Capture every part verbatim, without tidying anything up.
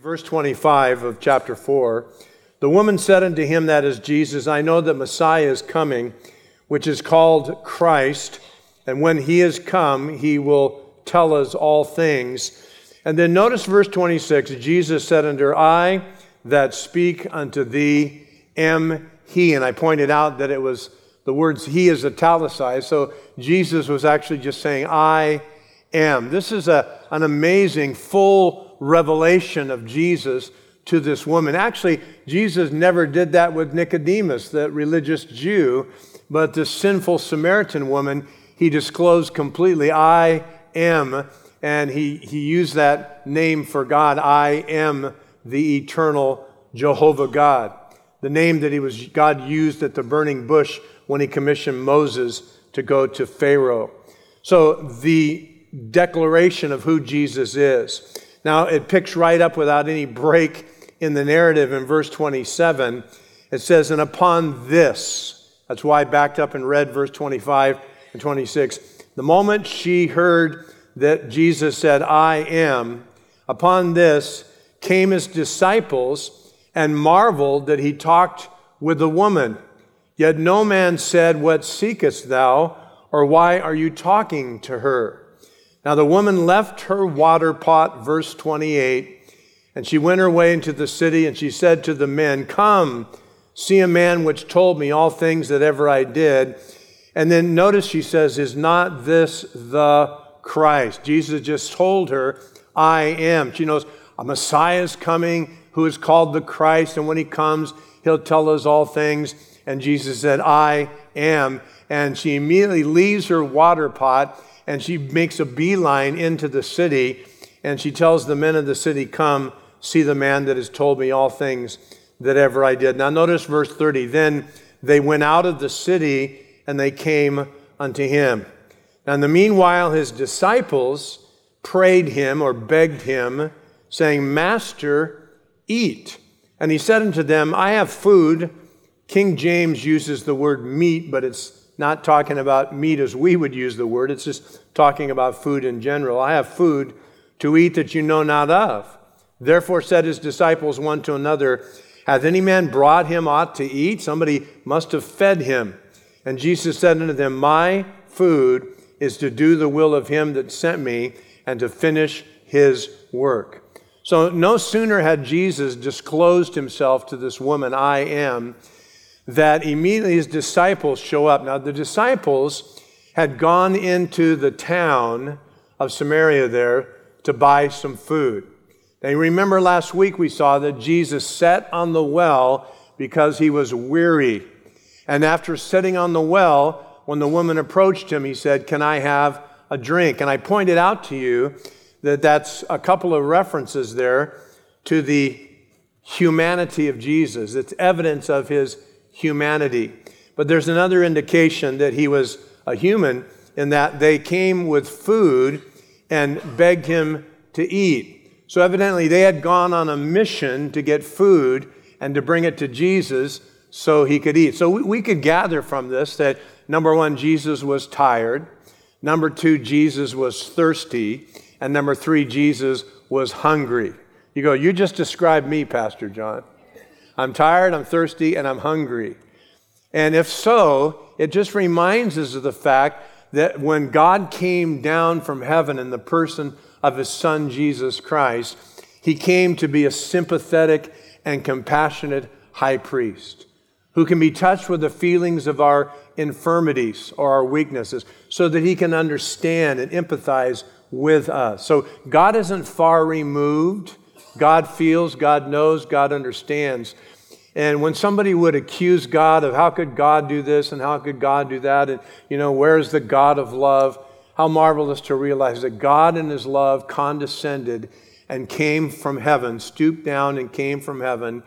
Verse twenty-five of chapter four, the woman said unto him, that is Jesus, I know that Messiah is coming, which is called Christ, and when he is come, he will tell us all things. And then notice verse twenty-six, Jesus said unto her, I that speak unto thee am he. And I pointed out that it was the words he is italicized, so Jesus was actually just saying, I am. This is a, an amazing, full revelation of Jesus to this woman. Actually, Jesus never did that with Nicodemus, the religious Jew, but the sinful Samaritan woman, he disclosed completely, I am, and he, he used that name for God, I am the eternal Jehovah God, the name that he was God used at the burning bush when he commissioned Moses to go to Pharaoh. So the declaration of who Jesus is. Now, it picks right up without any break in the narrative in verse twenty-seven. It says, and upon this, that's why I backed up and read verse twenty-five and twenty-six. The moment she heard that Jesus said, I am, upon this came his disciples and marveled that he talked with the woman. Yet no man said, what seekest thou, or why are you talking to her? Now the woman left her water pot, verse twenty-eight, and she went her way into the city, and she said to the men, come, see a man which told me all things that ever I did. And then notice she says, is not this the Christ? Jesus just told her, I am. She knows a Messiah is coming who is called the Christ, and when he comes, he'll tell us all things. And Jesus said, I am. And she immediately leaves her water pot, and she makes a beeline into the city, and she tells the men of the city, come, see the man that has told me all things that ever I did. Now notice verse thirty. Then they went out of the city, and they came unto him. Now in the meanwhile, his disciples prayed him, or begged him, saying, Master, eat. And he said unto them, I have food. King James uses the word meat, but it's not talking about meat as we would use the word. It's just talking about food in general. I have food to eat that you know not of. Therefore said his disciples one to another, hath any man brought him aught to eat? Somebody must have fed him. And Jesus said unto them, my food is to do the will of him that sent me and to finish his work. So no sooner had Jesus disclosed himself to this woman, I am, that immediately his disciples show up. Now, the disciples had gone into the town of Samaria there to buy some food. Now, you remember last week we saw that Jesus sat on the well because he was weary. And after sitting on the well, when the woman approached him, he said, can I have a drink? And I pointed out to you that that's a couple of references there to the humanity of Jesus. It's evidence of his humanity. But there's another indication that he was a human in that they came with food and begged him to eat. So evidently they had gone on a mission to get food and to bring it to Jesus so he could eat. So we, we could gather from this that, number one, Jesus was tired. Number two, Jesus was thirsty. And number three, Jesus was hungry. You go, you just described me, Pastor John. I'm tired, I'm thirsty, and I'm hungry. And if so, it just reminds us of the fact that when God came down from heaven in the person of his Son, Jesus Christ, he came to be a sympathetic and compassionate high priest who can be touched with the feelings of our infirmities or our weaknesses so that he can understand and empathize with us. So God isn't far removed. God feels, God knows, God understands. And when somebody would accuse God of how could God do this and how could God do that, and, you know, where's the God of love? How marvelous to realize that God in his love condescended and came from heaven, stooped down and came from heaven,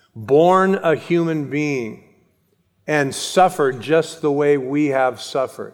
born a human being, and suffered just the way we have suffered.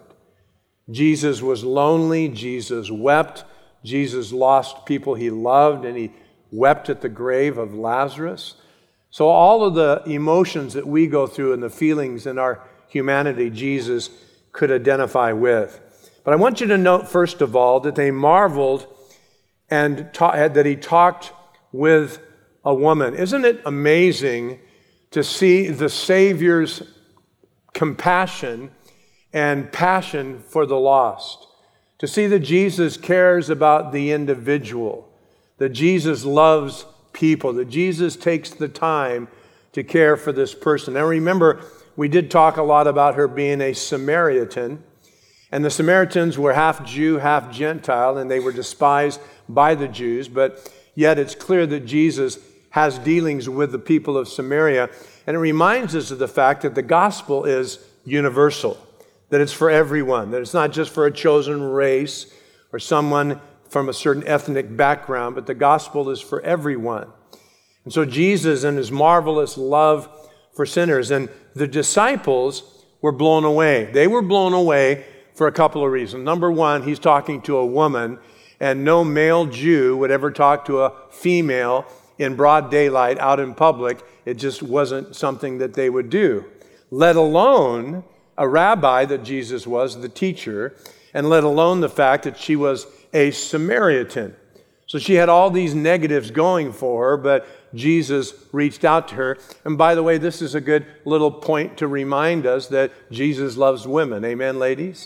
Jesus was lonely, Jesus wept, Jesus lost people he loved, and he wept at the grave of Lazarus. So all of the emotions that we go through and the feelings in our humanity, Jesus could identify with. But I want you to note, first of all, that they marveled and ta- that he talked with a woman. Isn't it amazing to see the Savior's compassion and passion for the lost? To see that Jesus cares about the individual, that Jesus loves people, that Jesus takes the time to care for this person. Now remember, we did talk a lot about her being a Samaritan, and the Samaritans were half Jew, half Gentile, and they were despised by the Jews, but yet it's clear that Jesus has dealings with the people of Samaria, and it reminds us of the fact that the gospel is universal, that it's for everyone, that it's not just for a chosen race or someone from a certain ethnic background, but the gospel is for everyone. And so Jesus and his marvelous love for sinners, and the disciples were blown away. They were blown away for a couple of reasons. Number one, he's talking to a woman, and no male Jew would ever talk to a female in broad daylight out in public. It just wasn't something that they would do, let alone a rabbi that Jesus was, the teacher, and let alone the fact that she was a Samaritan. So she had all these negatives going for her, but Jesus reached out to her. And by the way, this is a good little point to remind us that Jesus loves women. Amen, ladies?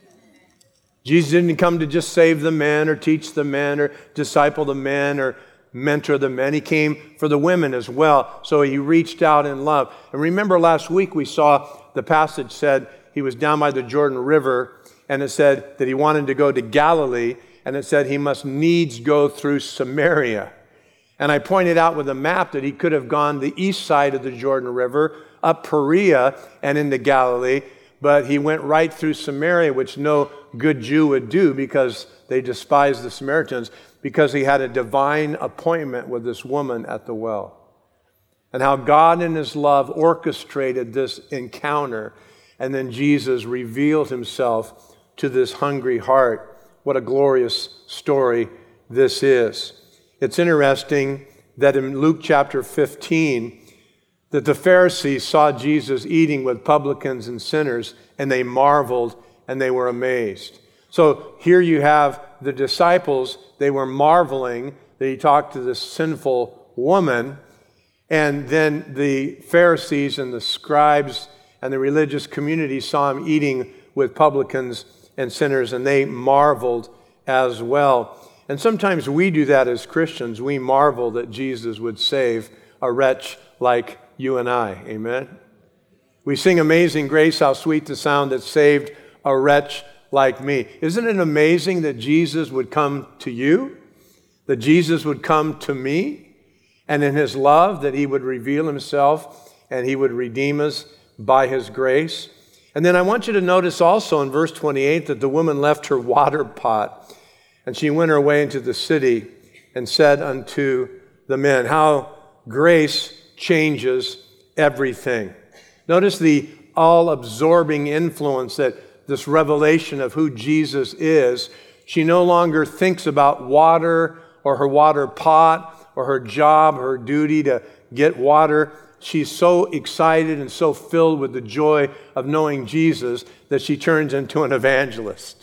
Jesus didn't come to just save the men or teach the men or disciple the men or mentor the men. He came for the women as well. So he reached out in love. And remember last week we saw the passage said he was down by the Jordan River, and it said that he wanted to go to Galilee, and it said he must needs go through Samaria. And I pointed out with a map that he could have gone the east side of the Jordan River, up Perea and into Galilee, but he went right through Samaria, which no good Jew would do because they despised the Samaritans, because he had a divine appointment with this woman at the well. And how God in his love orchestrated this encounter, and then Jesus revealed himself to this hungry heart. What a glorious story this is. It's interesting that in Luke chapter fifteen, that the Pharisees saw Jesus eating with publicans and sinners, and they marveled and they were amazed. So here you have the disciples, they were marveling that he talked to this sinful woman, and then the Pharisees and the scribes and the religious community saw him eating with publicans and sinners, and they marveled as well. And sometimes we do that as Christians. We marvel that Jesus would save a wretch like you and I. Amen? We sing Amazing Grace, how sweet the sound that saved a wretch like me. Isn't it amazing that Jesus would come to you? That Jesus would come to me? And in his love, that he would reveal himself and he would redeem us by his grace. And then I want you to notice also in verse twenty-eight that the woman left her water pot, and she went her way into the city and said unto the men, how grace changes everything. Notice the all-absorbing influence that this revelation of who Jesus is. She no longer thinks about water or her water pot or her job, her duty to get water. She's so excited and so filled with the joy of knowing Jesus that she turns into an evangelist.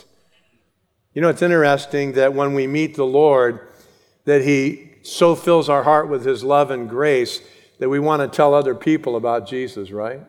You know, it's interesting that when we meet the Lord, that he so fills our heart with his love and grace that we want to tell other people about Jesus, right?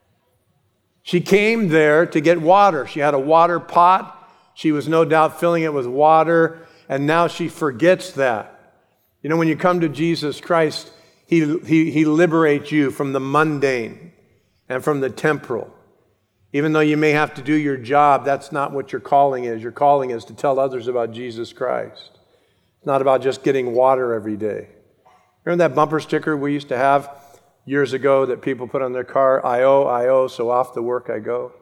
She came there to get water. She had a water pot. She was no doubt filling it with water, and now she forgets that. You know, when you come to Jesus Christ, he, he, he liberates you from the mundane and from the temporal. Even though you may have to do your job, that's not what your calling is. Your calling is to tell others about Jesus Christ. It's not about just getting water every day. Remember that bumper sticker we used to have years ago that people put on their car? I owe, I owe, so off to work I go.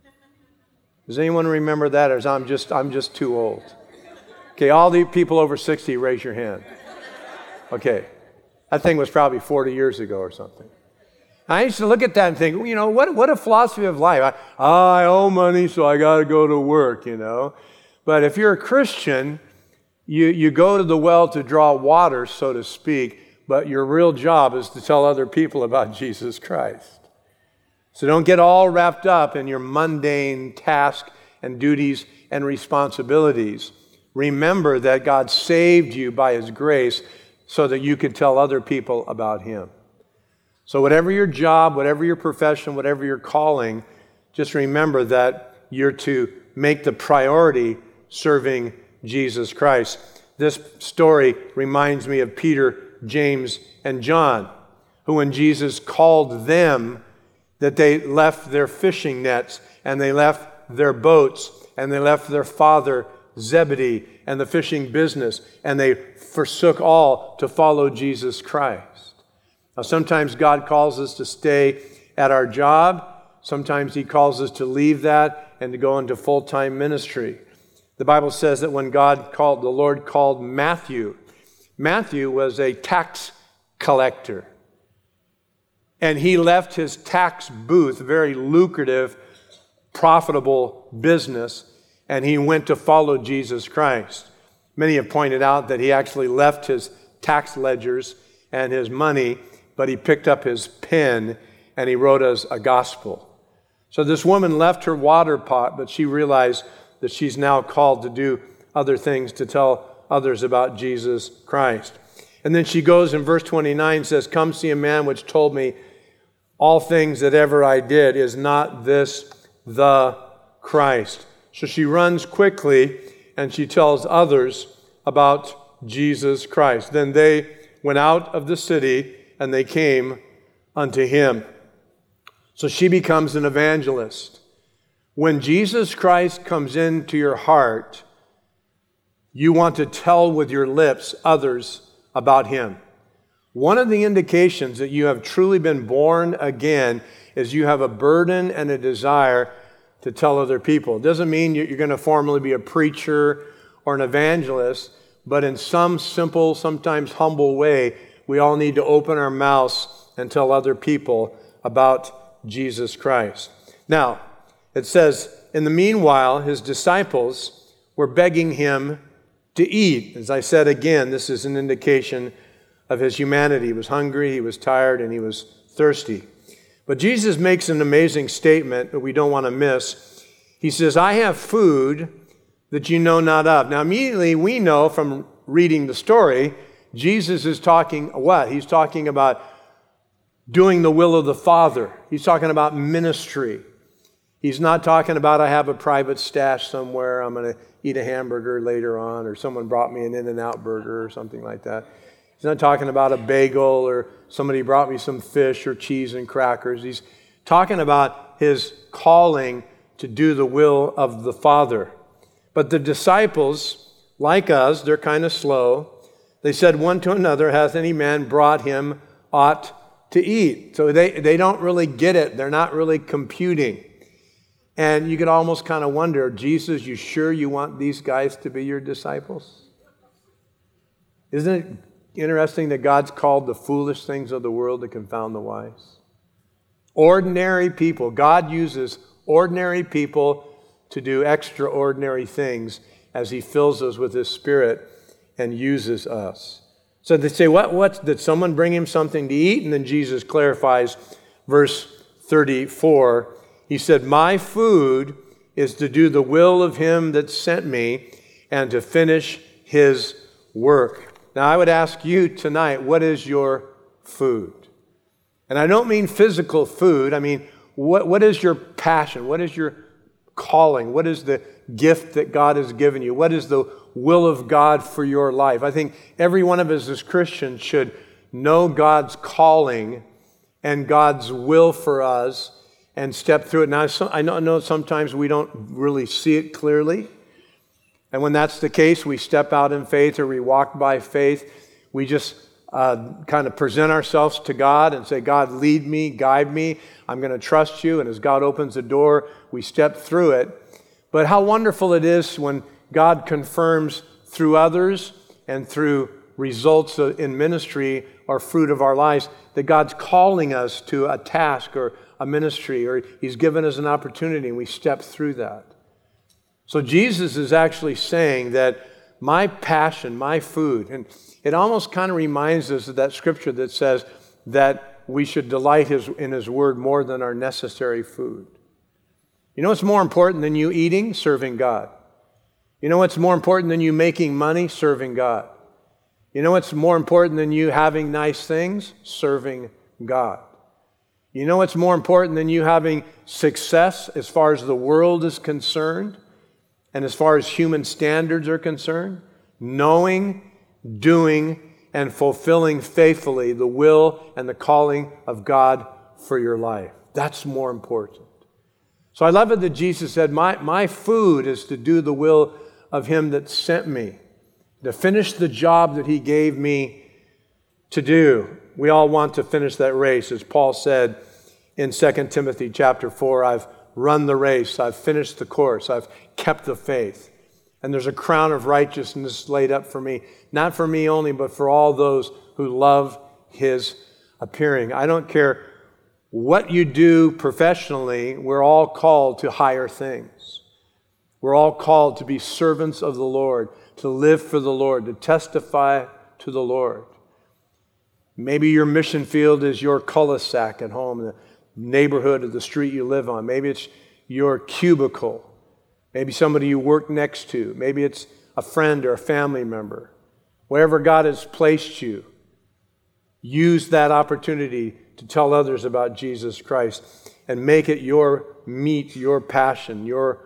Does anyone remember that, or is I'm just I'm just too old? Okay, all the people over sixty, raise your hand. Okay, that thing was probably forty years ago or something. I used to look at that and think, you know, what what a philosophy of life. I, oh, I owe money, so I got to go to work, you know. But if you're a Christian, you, you go to the well to draw water, so to speak, but your real job is to tell other people about Jesus Christ. So don't get all wrapped up in your mundane tasks and duties and responsibilities. Remember that God saved you by his grace so that you could tell other people about him. So whatever your job, whatever your profession, whatever your calling, just remember that you're to make the priority serving Jesus Christ. This story reminds me of Peter, James, and John, who when Jesus called them, that they left their fishing nets and they left their boats and they left their father Zebedee and the fishing business, and they forsook all to follow Jesus Christ. Now, sometimes God calls us to stay at our job. Sometimes he calls us to leave that and to go into full-time ministry. The Bible says that when God called, the Lord called Matthew, Matthew was a tax collector. And he left his tax booth, very lucrative, profitable business, and he went to follow Jesus Christ. Many have pointed out that he actually left his tax ledgers and his money, but he picked up his pen and he wrote us a gospel. So this woman left her water pot, but she realized that she's now called to do other things, to tell others about Jesus Christ. And then she goes in verse twenty-nine, says, "Come see a man which told me all things that ever I did. Is not this the Christ?" So she runs quickly and she tells others about Jesus Christ. Then they went out of the city and they came unto him. So she becomes an evangelist. When Jesus Christ comes into your heart, you want to tell with your lips others about him. One of the indications that you have truly been born again is you have a burden and a desire to tell other people. It doesn't mean you're going to formally be a preacher or an evangelist, but in some simple, sometimes humble way, we all need to open our mouths and tell other people about Jesus Christ. Now, it says, in the meanwhile, his disciples were begging him to eat. As I said again, this is an indication of his humanity. He was hungry, he was tired, and he was thirsty. But Jesus makes an amazing statement that we don't want to miss. He says, "I have food that you know not of." Now, immediately we know from reading the story, Jesus is talking what? He's talking about doing the will of the Father. He's talking about ministry. He's not talking about, I have a private stash somewhere, I'm going to eat a hamburger later on, or someone brought me an In-N-Out burger or something like that. He's not talking about a bagel or somebody brought me some fish or cheese and crackers. He's talking about his calling to do the will of the Father. But the disciples, like us, they're kind of slow. They said one to another, "Hath any man brought him aught to eat?" So they, they don't really get it. They're not really computing. And you could almost kind of wonder, Jesus, you sure you want these guys to be your disciples? Isn't it interesting that God's called the foolish things of the world to confound the wise? Ordinary people. God uses ordinary people to do extraordinary things as he fills us with his Spirit and uses us. So they say, what, what, did someone bring him something to eat? And then Jesus clarifies, verse thirty-four, he said, "My food is to do the will of him that sent me and to finish his work." Now, I would ask you tonight, what is your food? And I don't mean physical food. I mean, what, what is your passion? What is your calling? What is the gift that God has given you? What is the will of God for your life? I think every one of us as Christians should know God's calling and God's will for us and step through it. Now, I know sometimes we don't really see it clearly. And when that's the case, we step out in faith or we walk by faith. We just uh, kind of present ourselves to God and say, "God, lead me, guide me. I'm going to trust you." And as God opens the door, we step through it. But how wonderful it is when God confirms through others and through results in ministry or fruit of our lives that God's calling us to a task or a ministry, or he's given us an opportunity and we step through that. So Jesus is actually saying that my passion, my food, and it almost kind of reminds us of that scripture that says that we should delight his, in his word more than our necessary food. You know what's more important than you eating? Serving God. You know what's more important than you making money? Serving God. You know what's more important than you having nice things? Serving God. You know what's more important than you having success as far as the world is concerned and as far as human standards are concerned? Knowing, doing, and fulfilling faithfully the will and the calling of God for your life. That's more important. So I love it that Jesus said, my, my food is to do the will of Him that sent me, to finish the job that He gave me to do. We all want to finish that race. As Paul said in Second Timothy chapter four, I've run the race, I've finished the course, I've kept the faith. And there's a crown of righteousness laid up for me, not for me only, but for all those who love His appearing. I don't care what you do professionally, we're all called to higher things. We're all called to be servants of the Lord, to live for the Lord, to testify to the Lord. Maybe your mission field is your cul-de-sac at home, the neighborhood or the street you live on. Maybe it's your cubicle. Maybe somebody you work next to. Maybe it's a friend or a family member. Wherever God has placed you, use that opportunity to tell others about Jesus Christ and make it your meat, your passion, your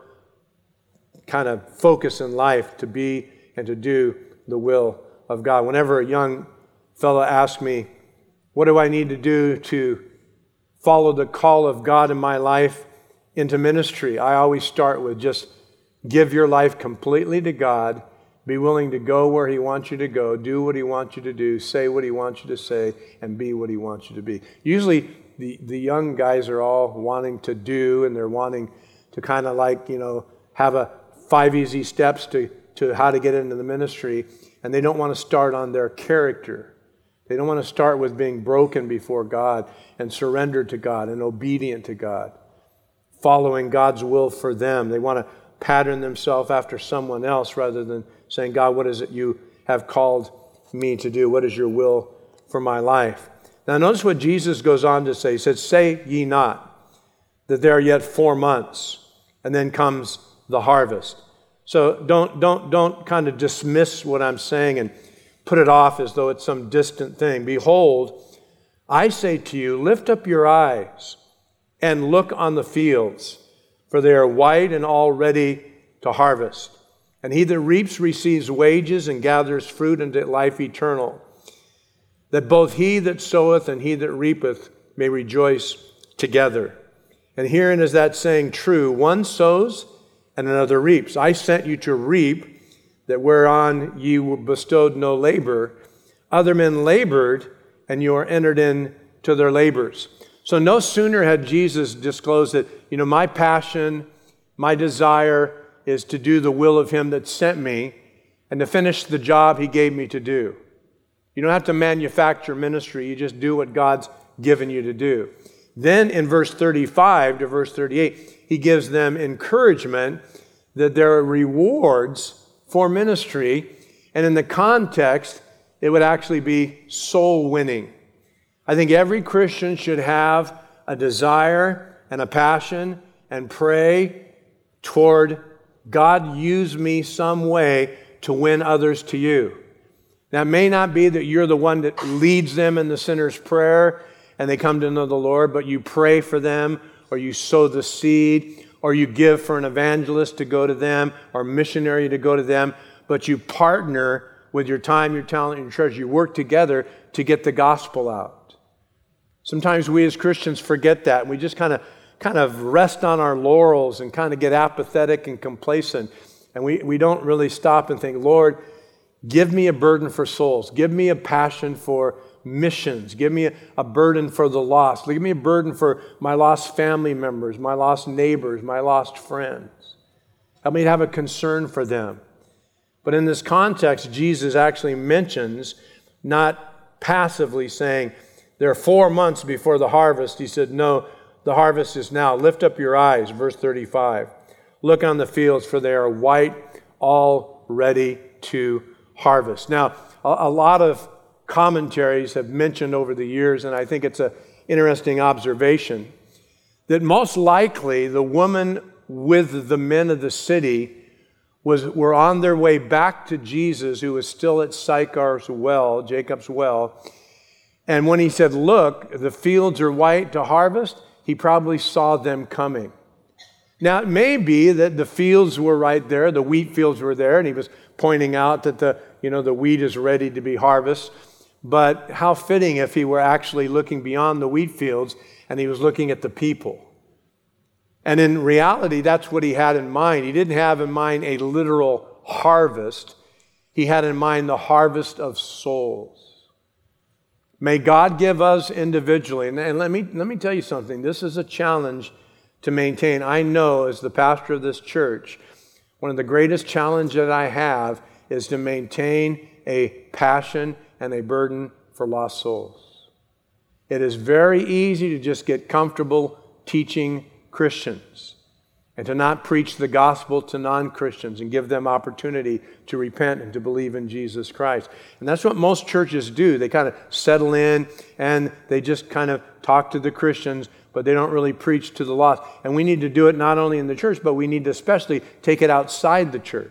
kind of focus in life to be and to do the will of God. Whenever a young fellow asks me, what do I need to do to follow the call of God in my life into ministry? I always start with just give your life completely to God, be willing to go where He wants you to go, do what He wants you to do, say what He wants you to say, and be what He wants you to be. Usually the, the young guys are all wanting to do, and they're wanting to kind of like, you know, have a five easy steps to, to how to get into the ministry, and they don't want to start on their character. They don't want to start with being broken before God and surrendered to God and obedient to God, following God's will for them. They want to pattern themselves after someone else rather than saying, God, what is it you have called me to do? What is your will for my life? Now notice what Jesus goes on to say. He said, say ye not that there are yet four months, and then comes the harvest. So don't, don't, don't kind of dismiss what I'm saying and put it off as though it's some distant thing. Behold, I say to you, lift up your eyes and look on the fields, for they are white and all ready to harvest. And he that reaps receives wages and gathers fruit unto life eternal, that both he that soweth and he that reapeth may rejoice together. And herein is that saying true, one sows and another reaps. I sent you to reap that whereon ye bestowed no labor. Other men labored, and you are entered into their labors. So no sooner had Jesus disclosed that, you know, my passion, my desire is to do the will of Him that sent me and to finish the job He gave me to do. You don't have to manufacture ministry. You just do what God's given you to do. Then in verse thirty-five to verse thirty-eight, He gives them encouragement that there are rewards for ministry. And in the context, it would actually be soul winning. I think every Christian should have a desire and a passion and pray toward God, use me some way to win others to you. Now, it may not be that you're the one that leads them in the sinner's prayer and they come to know the Lord, but you pray for them, or you sow the seed, or you give for an evangelist to go to them, or missionary to go to them, but you partner with your time, your talent, and your treasure. You work together to get the gospel out. Sometimes we as Christians forget that. We just kind of kind of rest on our laurels and kind of get apathetic and complacent. And we, we don't really stop and think, Lord, give me a burden for souls. Give me a passion for missions. Give me a, a burden for the lost. Give me a burden for my lost family members, my lost neighbors, my lost friends. Help me to have a concern for them. But in this context, Jesus actually mentions, not passively saying, there are four months before the harvest. He said, no, the harvest is now. Lift up your eyes, verse thirty-five. Look on the fields, for they are white, all ready to harvest. Now, a, a lot of commentaries have mentioned over the years, and I think it's an interesting observation, that most likely the woman with the men of the city was, were on their way back to Jesus, who was still at Sychar's well, Jacob's well. And when he said, look, the fields are white to harvest, he probably saw them coming. Now, it may be that the fields were right there, the wheat fields were there, and he was pointing out that the, you know, the wheat is ready to be harvested. But how fitting if he were actually looking beyond the wheat fields and he was looking at the people. And in reality, that's what he had in mind. He didn't have in mind a literal harvest. He had in mind the harvest of souls. May God give us individually, and let me, let me tell you something. This is a challenge to maintain. I know as the pastor of this church, one of the greatest challenges that I have is to maintain a passion and a burden for lost souls. It is very easy to just get comfortable teaching Christians and to not preach the gospel to non-Christians and give them opportunity to repent and to believe in Jesus Christ. And that's what most churches do. They kind of settle in and they just kind of talk to the Christians, but they don't really preach to the lost. And we need to do it not only in the church, but we need to especially take it outside the church.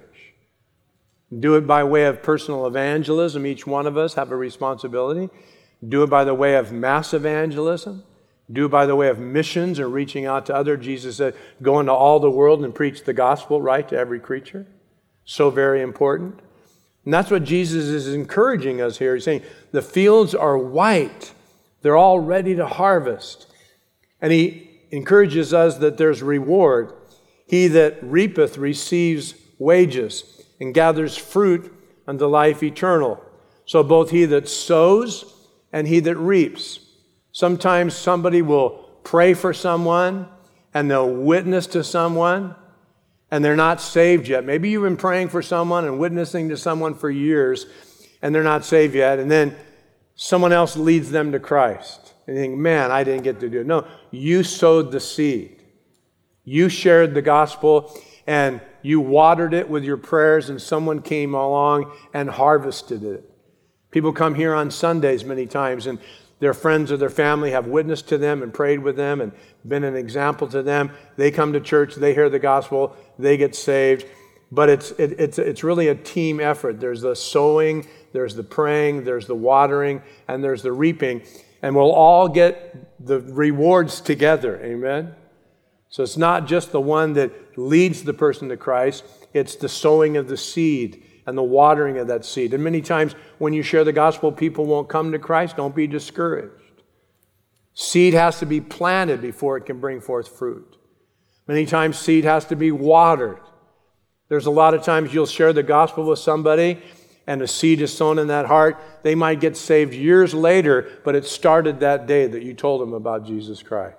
Do it by way of personal evangelism. Each one of us have a responsibility. Do it by the way of mass evangelism. Do it by the way of missions or reaching out to others. Jesus said, go into all the world and preach the gospel, right, to every creature. So very important. And that's what Jesus is encouraging us here. He's saying, the fields are white. They're all ready to harvest. And he encourages us that there's reward. He that reapeth receives wages and gathers fruit unto life eternal. So both he that sows and he that reaps. Sometimes somebody will pray for someone and they'll witness to someone and they're not saved yet. Maybe you've been praying for someone and witnessing to someone for years and they're not saved yet. And then someone else leads them to Christ. And you think, man, I didn't get to do it. No, you sowed the seed. You shared the gospel and you watered it with your prayers and someone came along and harvested it. People come here on Sundays many times and their friends or their family have witnessed to them and prayed with them and been an example to them. They come to church, they hear the gospel, they get saved. But it's it, it's it's really a team effort. There's the sowing, there's the praying, there's the watering, and there's the reaping. And we'll all get the rewards together. Amen? So it's not just the one that leads the person to Christ. It's the sowing of the seed and the watering of that seed. And many times when you share the gospel, people won't come to Christ. Don't be discouraged. Seed has to be planted before it can bring forth fruit. Many times seed has to be watered. There's a lot of times you'll share the gospel with somebody and a seed is sown in that heart. They might get saved years later, but it started that day that you told them about Jesus Christ.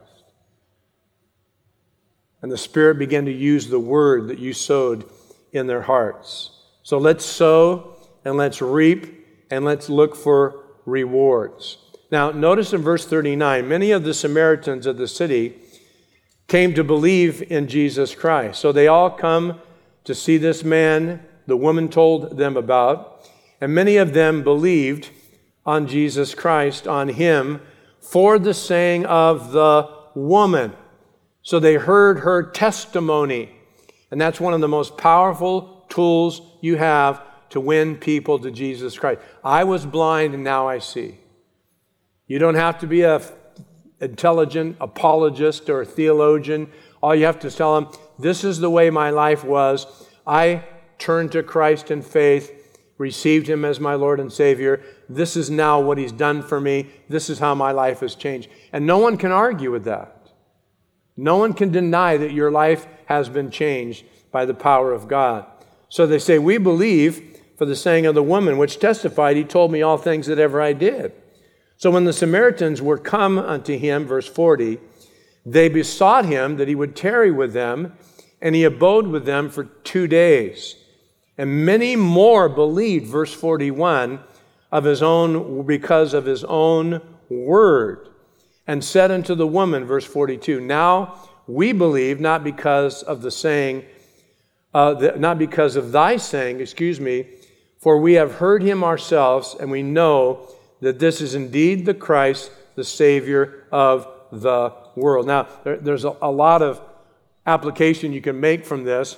And the Spirit began to use the word that you sowed in their hearts. So let's sow and let's reap and let's look for rewards. Now, notice in verse thirty-nine, many of the Samaritans of the city came to believe in Jesus Christ. So they all come to see this man the woman told them about. And many of them believed on Jesus Christ, on him, for the saying of the woman. So they heard her testimony. And that's one of the most powerful tools you have to win people to Jesus Christ. I was blind and now I see. You don't have to be an intelligent apologist or a theologian. All you have to tell them, this is the way my life was. I turned to Christ in faith, received him as my Lord and Savior. This is now what he's done for me. This is how my life has changed. And no one can argue with that. No one can deny that your life has been changed by the power of God. So they say, we believe for the saying of the woman, which testified, he told me all things that ever I did. So when the Samaritans were come unto him, verse forty, they besought him that he would tarry with them, and he abode with them for two days. And many more believed, verse forty-one, of his own, because of his own word. And said unto the woman, verse forty-two, now we believe not because of the saying, uh, the, not because of thy saying, excuse me, for we have heard him ourselves, and we know that this is indeed the Christ, the Savior of the world. Now, there, there's a, a lot of application you can make from this,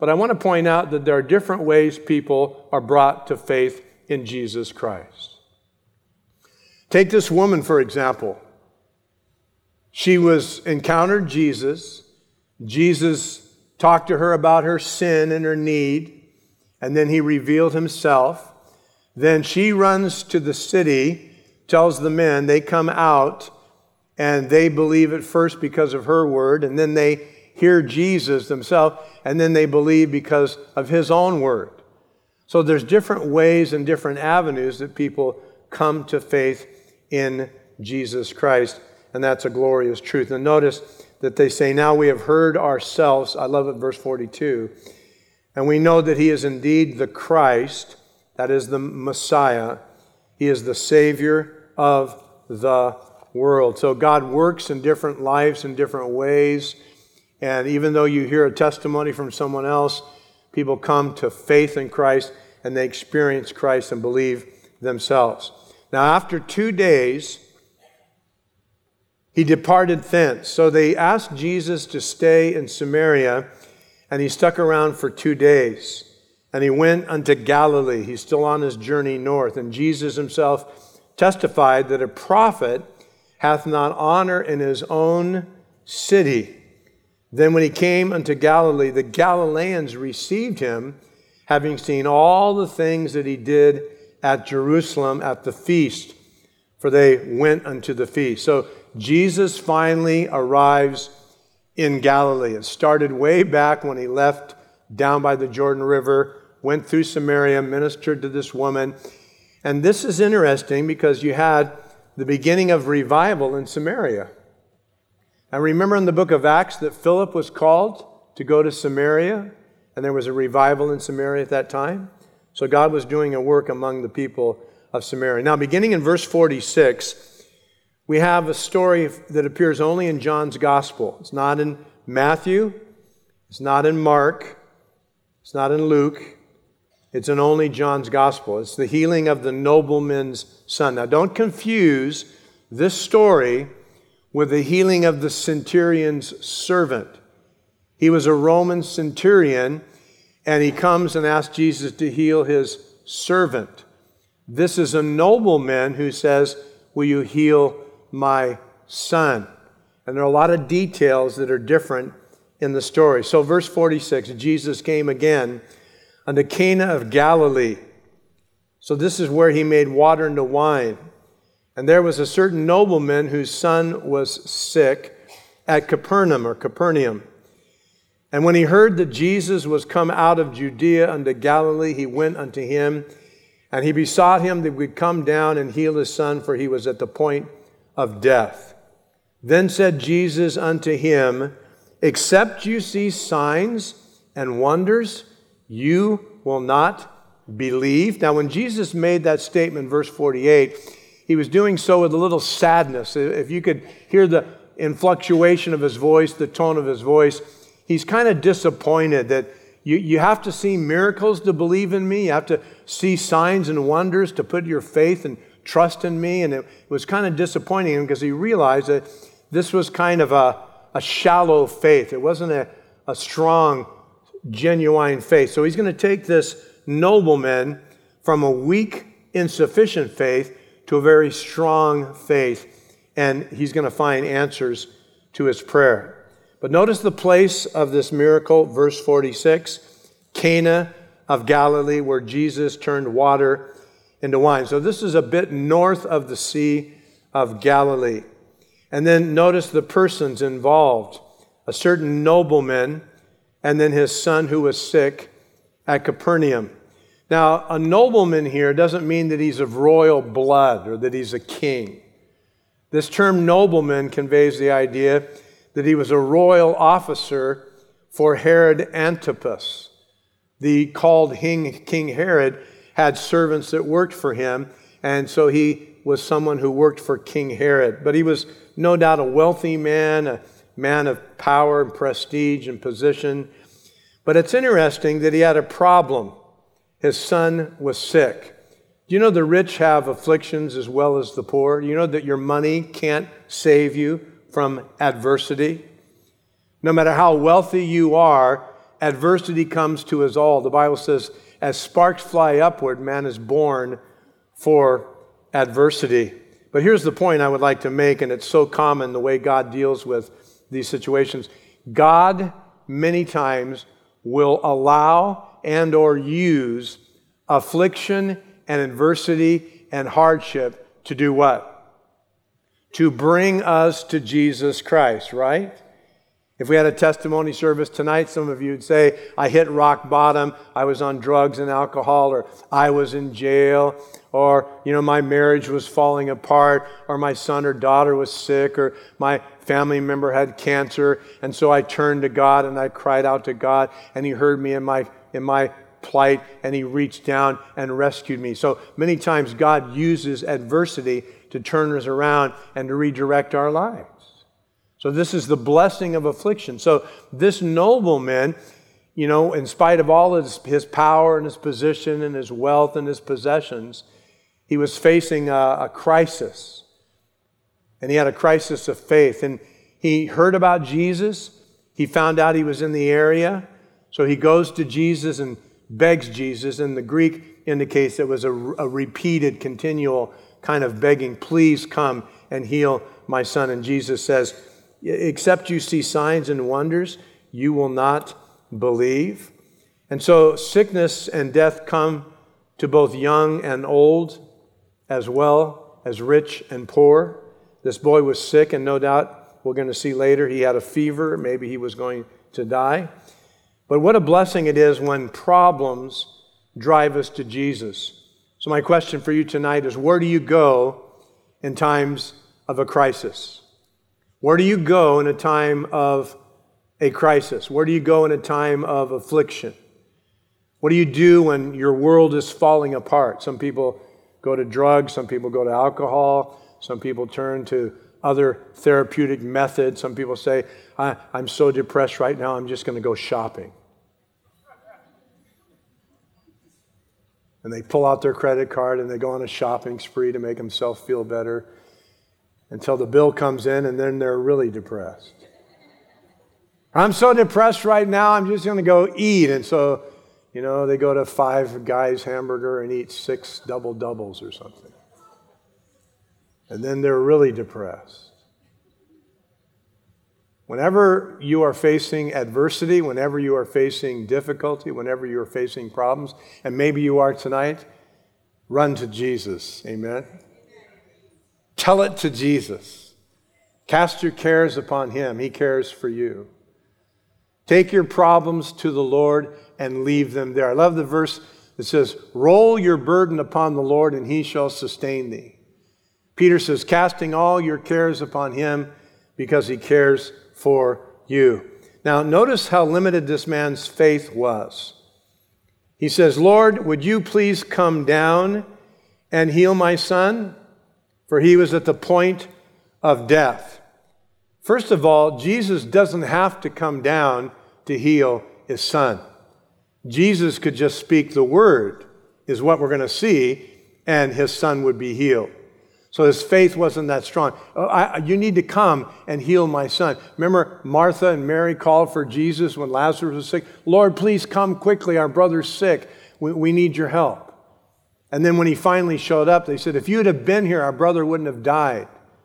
But I want to point out that there are different ways people are brought to faith in Jesus Christ. Take this woman, for example. She was encountered Jesus. Jesus talked to her about her sin and her need, and then he revealed himself. Then she runs to the city, tells the men, they come out, and they believe at first because of her word, and then they hear Jesus themselves, and then they believe because of his own word. So there's different ways and different avenues that people come to faith in Jesus Christ, and that's a glorious truth. And notice that they say, now we have heard ourselves, I love it, verse forty-two, and we know that he is indeed the Christ, that is the Messiah. He is the Savior of the world. So God works in different lives in different ways, and even though you hear a testimony from someone else, people come to faith in Christ, and they experience Christ and believe themselves. Now, after two days, he departed thence. So they asked Jesus to stay in Samaria, and he stuck around for two days. And he went unto Galilee. He's still on his journey north. And Jesus himself testified that a prophet hath not honor in his own city. Then when he came unto Galilee, the Galileans received him, having seen all the things that he did at Jerusalem at the feast, for they went unto the feast. So Jesus finally arrives in Galilee. It started way back when he left down by the Jordan River, went through Samaria, ministered to this woman. And this is interesting because you had the beginning of revival in Samaria. And remember in the book of Acts that Philip was called to go to Samaria, and there was a revival in Samaria at that time. So God was doing a work among the people of Samaria. Now, beginning in verse forty-six, we have a story that appears only in John's gospel. It's not in Matthew. It's not in Mark. It's not in Luke. It's in only John's gospel. It's the healing of the nobleman's son. Now, don't confuse this story with the healing of the centurion's servant. He was a Roman centurion, and he comes and asks Jesus to heal his servant. This is a nobleman who says, will you heal my son? And there are a lot of details that are different in the story. So verse forty-six, Jesus came again unto Cana of Galilee. So this is where he made water into wine. And there was a certain nobleman whose son was sick at Capernaum or Capernaum. And when he heard that Jesus was come out of Judea unto Galilee, he went unto him, and he besought him that he would come down and heal his son, for he was at the point of death. Then said Jesus unto him, except you see signs and wonders, you will not believe. Now, when Jesus made that statement, verse forty-eight, he was doing so with a little sadness. If you could hear the influctuation of his voice, the tone of his voice, he's kind of disappointed that you, you have to see miracles to believe in me. You have to see signs and wonders to put your faith and trust in me. And it was kind of disappointing him because he realized that this was kind of a, a shallow faith. It wasn't a, a strong, genuine faith. So he's going to take this nobleman from a weak, insufficient faith to a very strong faith, and he's going to find answers to his prayer. But notice the place of this miracle, verse forty-six, Cana of Galilee, where Jesus turned water into wine. So this is a bit north of the Sea of Galilee. And then notice the persons involved, a certain nobleman, and then his son who was sick at Capernaum. Now, a nobleman here doesn't mean that he's of royal blood or that he's a king. This term nobleman conveys the idea that he was a royal officer for Herod Antipas. The called King Herod had servants that worked for him, and so he was someone who worked for King Herod. But he was no doubt a wealthy man, a man of power and prestige and position. But it's interesting that he had a problem. His son was sick. Do you know the rich have afflictions as well as the poor? You know that your money can't save you from adversity? No matter how wealthy you are, adversity comes to us all. The Bible says, as sparks fly upward, man is born for adversity. But here's the point I would like to make, and it's so common the way God deals with these situations. God, many times, will allow and or use affliction and adversity and hardship to do what? To bring us to Jesus Christ, right? If we had a testimony service tonight, some of you would say, I hit rock bottom, I was on drugs and alcohol, or I was in jail, or, you know, my marriage was falling apart, or my son or daughter was sick, or my family member had cancer, and so I turned to God and I cried out to God, and He heard me in my in my plight, and He reached down and rescued me. So many times God uses adversity to turn us around and to redirect our lives. So this is the blessing of affliction. So this nobleman, you know, in spite of all his, his power and his position and his wealth and his possessions, he was facing a, a crisis. And he had a crisis of faith. And he heard about Jesus. He found out He was in the area. So he goes to Jesus and begs Jesus. And the Greek indicates it was a, a repeated, continual kind of begging, please come and heal my son. And Jesus says, except you see signs and wonders, you will not believe. And so sickness and death come to both young and old, as well as rich and poor. This boy was sick, and no doubt, we're going to see later, he had a fever. Maybe he was going to die. But what a blessing it is when problems drive us to Jesus. So my question for you tonight is, where do you go in times of a crisis? Where do you go in a time of a crisis? Where do you go in a time of affliction? What do you do when your world is falling apart? Some people go to drugs, some people go to alcohol, some people turn to other therapeutic methods. Some people say, I, I'm so depressed right now, I'm just going to go shopping. And they pull out their credit card and they go on a shopping spree to make themselves feel better, until the bill comes in, and then they're really depressed. I'm so depressed right now, I'm just going to go eat. And so, you know, they go to Five Guys hamburger and eat six double doubles or something. And then they're really depressed. Whenever you are facing adversity, whenever you are facing difficulty, whenever you are facing problems, and maybe you are tonight, run to Jesus. Amen. Tell it to Jesus. Cast your cares upon Him. He cares for you. Take your problems to the Lord and leave them there. I love the verse that says, roll your burden upon the Lord and He shall sustain thee. Peter says, casting all your cares upon Him because He cares for you. Now, notice how limited this man's faith was. He says, Lord, would you please come down and heal my son? For he was at the point of death. First of all, Jesus doesn't have to come down to heal his son. Jesus could just speak the word, is what we're going to see, and his son would be healed. So his faith wasn't that strong. Oh, I, you need to come and heal my son. Remember, Martha and Mary called for Jesus when Lazarus was sick. Lord, please come quickly. Our brother's sick. We, we need your help. And then when he finally showed up, they said, if you'd have been here, our brother wouldn't have died.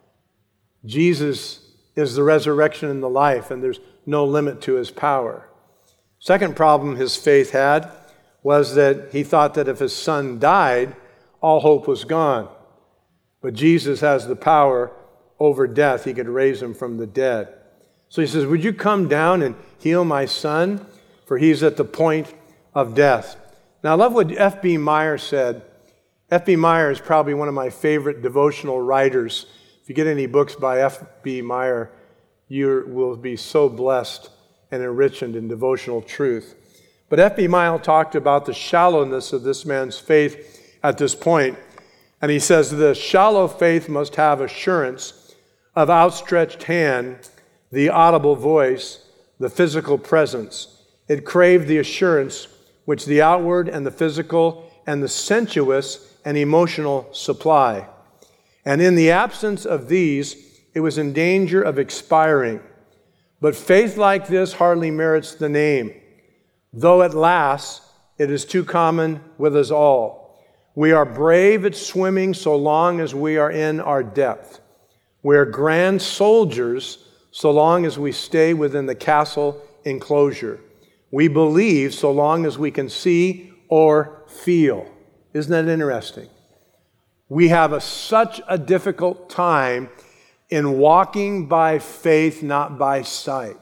Jesus is the resurrection and the life, and there's no limit to his power. Second problem his faith had was that he thought that if his son died, all hope was gone. But Jesus has the power over death. He could raise him from the dead. So he says, would you come down and heal my son? For he's at the point of death. Now, I love what F B Meyer said. F B Meyer is probably one of my favorite devotional writers. If you get any books by F B Meyer, you will be so blessed and enriched in devotional truth. But F B Meyer talked about the shallowness of this man's faith at this point. And he says the shallow faith must have assurance of outstretched hand, the audible voice, the physical presence. It craved the assurance which the outward and the physical and the sensuous and emotional supply. And in the absence of these, it was in danger of expiring. But faith like this hardly merits the name. though at last it is too common with us all. We are brave at swimming so long as we are in our depth. We are grand soldiers so long as we stay within the castle enclosure. We believe so long as we can see or feel. Isn't that interesting? We have a, such a difficult time in walking by faith, not by sight.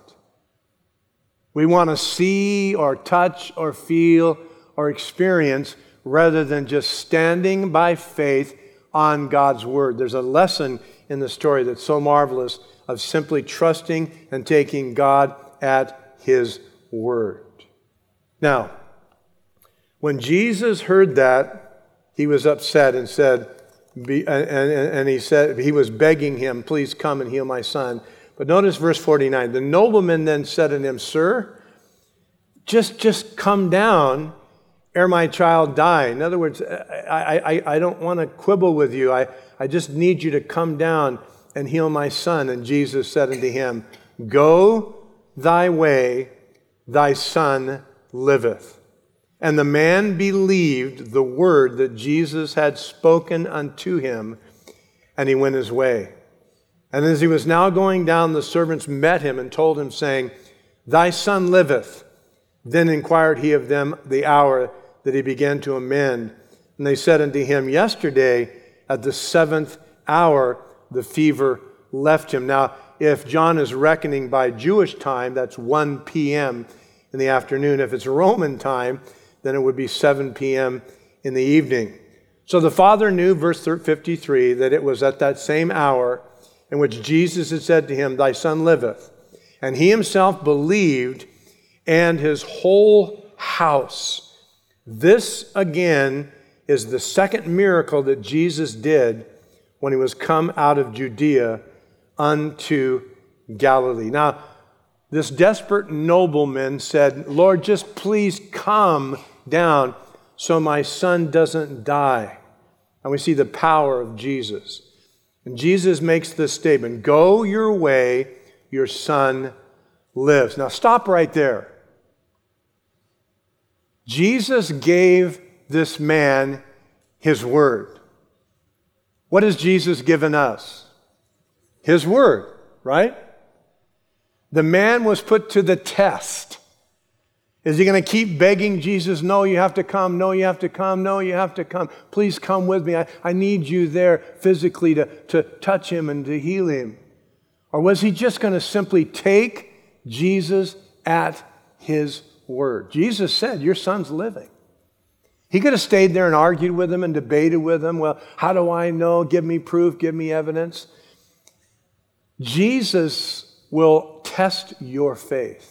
We want to see or touch or feel or experience rather than just standing by faith on God's word. There's a lesson in the story that's so marvelous of simply trusting and taking God at his word. Now, when Jesus heard that, he was upset and said, Be, and, and, and he said, he was begging him, please come and heal my son. But notice verse forty-nine. The nobleman then said to him, Sir, just, just come down ere my child die. In other words, I, I, I don't want to quibble with you. I, I just need you to come down and heal my son. And Jesus said unto him, Go thy way, thy son liveth. And the man believed the word that Jesus had spoken unto him, and he went his way. And as he was now going down, the servants met him and told him, saying, Thy son liveth. Then inquired he of them the hour that he began to amend. And they said unto him, Yesterday at the seventh hour the fever left him. Now, if John is reckoning by Jewish time, that's one p.m. in the afternoon. If it's Roman time, then it would be seven p.m. in the evening. So the father knew, verse fifty-three, that it was at that same hour in which Jesus had said to him, Thy son liveth. And he himself believed, and his whole house. This, again, is the second miracle that Jesus did when he was come out of Judea unto Galilee. Now, this desperate nobleman said, Lord, just please come down so my son doesn't die. And we see the power of Jesus. And Jesus makes this statement, Go your way, your son lives. Now stop right there. Jesus gave this man his word. What has Jesus given us? His word, right? The man was put to the test. Is he going to keep begging Jesus, no, you have to come, no, you have to come, no, you have to come. Please come with me. I, I need you there physically to, to touch him and to heal him. Or was he just going to simply take Jesus at his word? Jesus said, your son's living. He could have stayed there and argued with him and debated with him. Well, how do I know? Give me proof, give me evidence. Jesus will test your faith.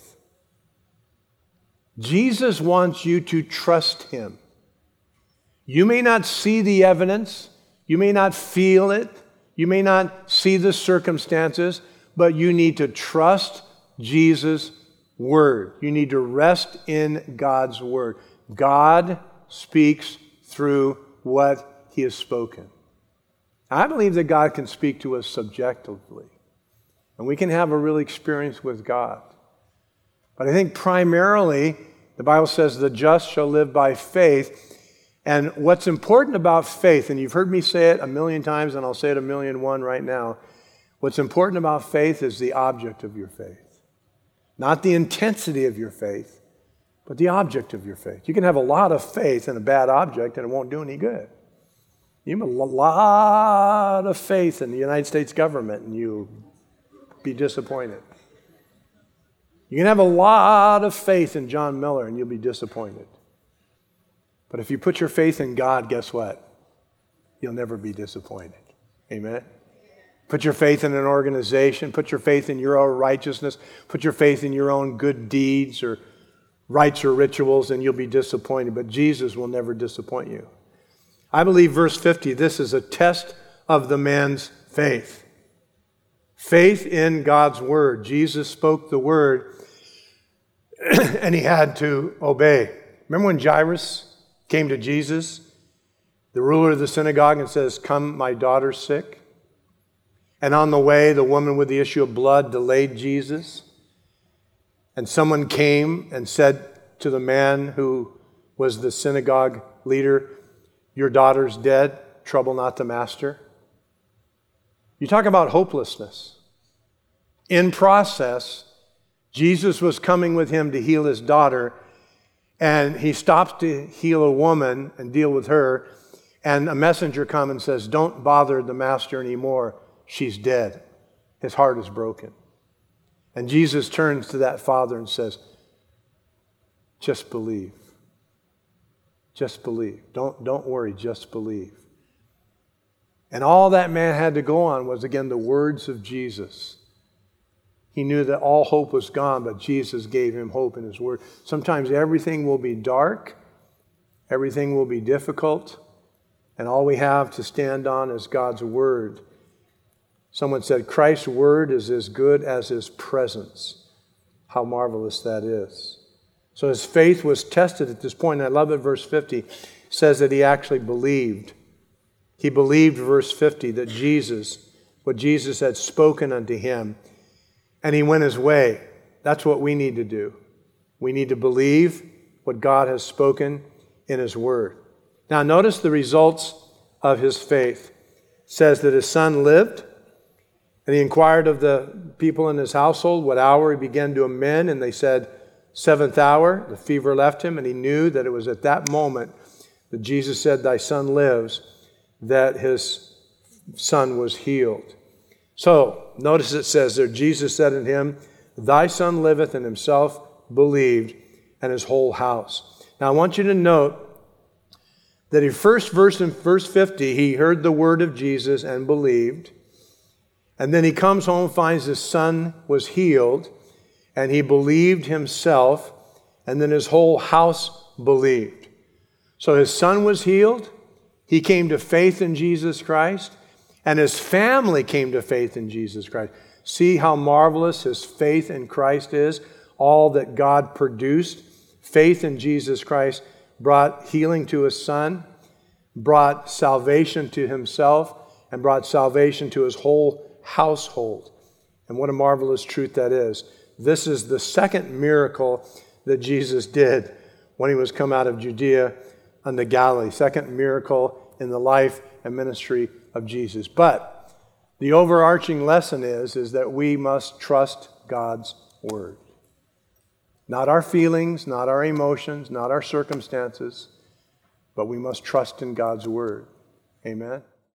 Jesus wants you to trust him. You may not see the evidence, you may not feel it, you may not see the circumstances, but you need to trust Jesus' word. You need to rest in God's word. God speaks through what he has spoken. I believe that God can speak to us subjectively, and we can have a real experience with God. But I think primarily, the Bible says the just shall live by faith. And what's important about faith, and you've heard me say it a million times, and I'll say it a million one right now, what's important about faith is the object of your faith. Not the intensity of your faith, but the object of your faith. You can have a lot of faith in a bad object, and it won't do any good. You have a lot of faith in the United States government, and you'll be disappointed. You can have a lot of faith in John Miller and you'll be disappointed. But if you put your faith in God, guess what? You'll never be disappointed. Amen? Put your faith in an organization. Put your faith in your own righteousness. Put your faith in your own good deeds or rites or rituals and you'll be disappointed. But Jesus will never disappoint you. I believe verse fifty, this is a test of the man's faith. Faith in God's word. Jesus spoke the word and he had to obey. Remember when Jairus came to Jesus, the ruler of the synagogue, and says, come, my daughter's sick? And on the way, the woman with the issue of blood delayed Jesus. And someone came and said, to the man who was the synagogue leader, "Your daughter's dead, trouble not the master"? You talk about hopelessness. In process, Jesus was coming with him to heal his daughter, and he stops to heal a woman and deal with her, and a messenger comes and says, "Don't bother the master anymore. She's dead." His heart is broken. And Jesus turns to that father and says, "Just believe. Just believe. Don't, don't worry, just believe." And all that man had to go on was, again, the words of Jesus. He knew that all hope was gone, but Jesus gave him hope in his word. Sometimes everything will be dark, everything will be difficult, and all we have to stand on is God's word. Someone said, Christ's word is as good as his presence. How marvelous that is. So his faith was tested at this point, and I love it. Verse fifty says that he actually believed. He believed, verse fifty, that Jesus, what Jesus had spoken unto him, and he went his way. That's what we need to do. We need to believe what God has spoken in his word. Now notice the results of his faith. It says that his son lived, and he inquired of the people in his household what hour he began to amend, and they said, seventh hour. The fever left him, and he knew that it was at that moment that Jesus said, "Thy son lives," that his son was healed. So, notice it says there, Jesus said unto him, "Thy son liveth," and himself believed, and his whole house. Now, I want you to note that in first verse, in verse fifty, he heard the word of Jesus and believed. And then he comes home, finds his son was healed, and he believed himself, and then his whole house believed. So his son was healed, he came to faith in Jesus Christ, and his family came to faith in Jesus Christ. See how marvelous his faith in Christ is, all that God produced. Faith in Jesus Christ brought healing to his son, brought salvation to himself, and brought salvation to his whole household. And what a marvelous truth that is. This is the second miracle that Jesus did when he was come out of Judea unto Galilee. Second miracle in the life and ministry of Jesus. But the overarching lesson is, is that we must trust God's word. Not our feelings, not our emotions, not our circumstances, but we must trust in God's word. Amen.